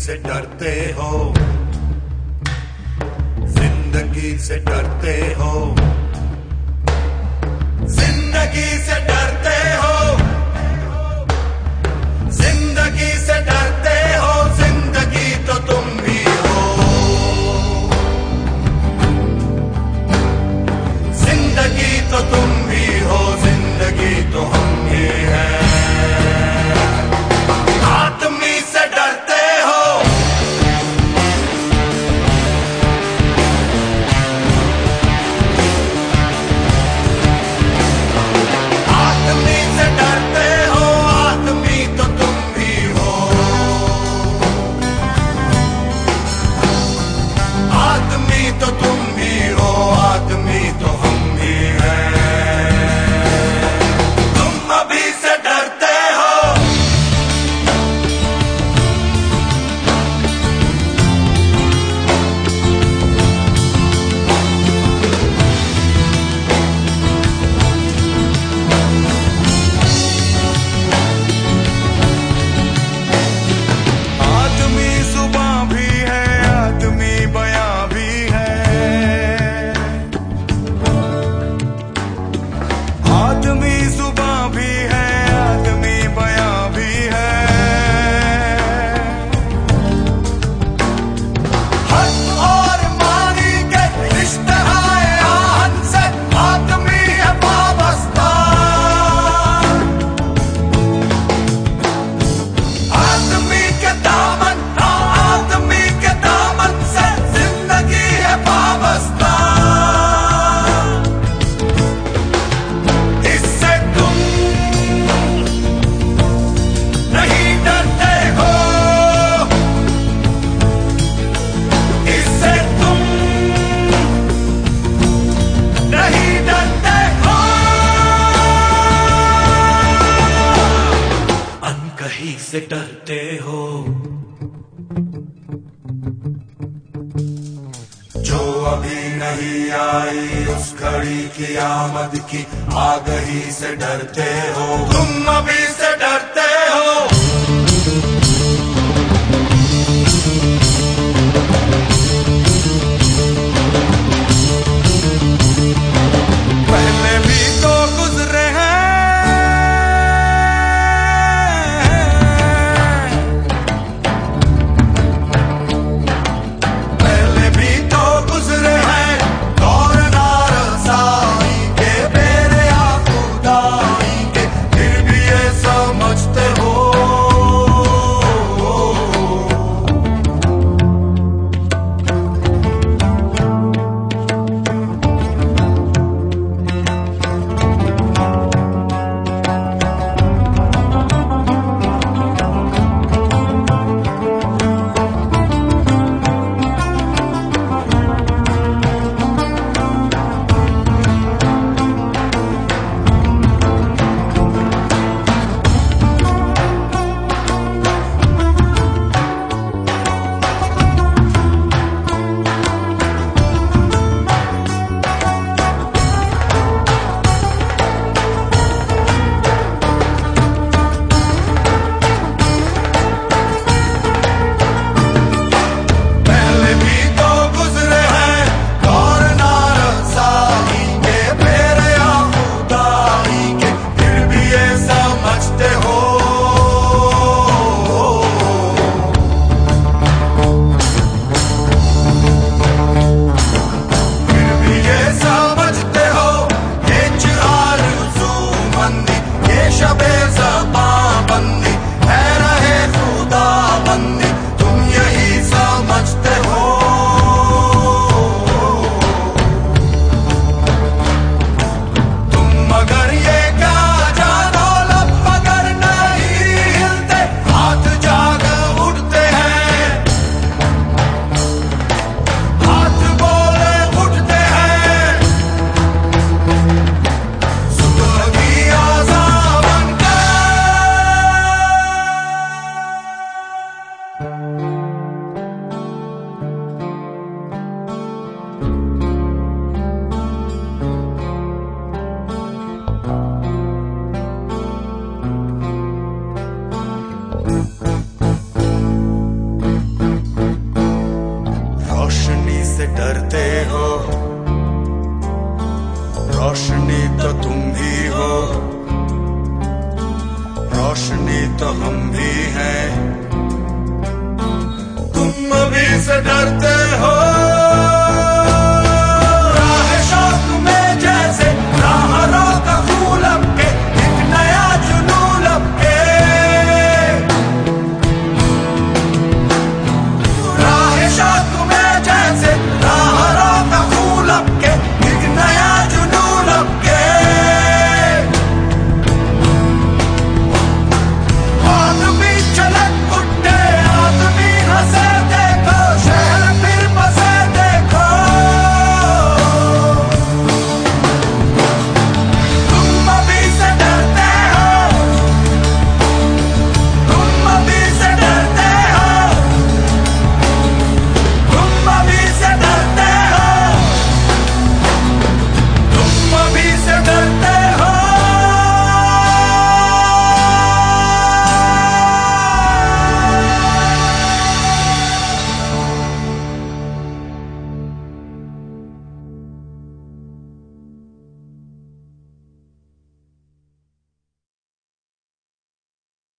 से डरते हो, जिंदगी से डरते हो, जिंदगी से डरते हो, जिंदगी से डरते हो, जिंदगी तो तुम भी हो, जिंदगी तो तुम भी हो, जिंदगी तो हम भी हैं। आदमी से डरते हो, आदमी से डरते हो, आदमी तो तुम भी हो, आदमी तो तुम भी हो, आदमी तो हम भी हैं। तुम अभी से डरते हो, आदमी सुबह भी है, आदमी बयां भी है, आदमी सुबह भी है, आदमी बयां भी है। हद और मानी के रिश्ते आए आहन से, आदमी है वाबस्ता, आदमी के दामन ना, आदमी के दामन से जिंदगी है वाबस्ता। इससे तुम नहीं डरते हो, इससे तुम नहीं डरते हो। अनकही से डरते हो, जो अभी नहीं आई उस घड़ी की आमद की आगही से डरते हो। तुम अभी से डरते हो, पहले भी तो गुजरे हैं, पहले भी तो गुजरे हैं, दौर नारसाई के, बेरे आखुदाई के, फिर भी ये समझते हो। पहले भी तो गुजरे हैं, दौर नारसाई के, बेरे आखुदाई के, फिर भी ये समझते हो। फिर भी ये समझते हो, ये आरज़ूमंदी, ये शबे ज़बां बंदी है, रहे खुदा बंदी, तुम यही समझते हो। तुम मगर ये क्या जानो, लब मगर नहीं हिलते, हाथ जाग उठते हैं, हाथ बोले उठते हैं, सुबह की आज़ान बनकर तो हम भी हैं। तुम अभी से डरते हो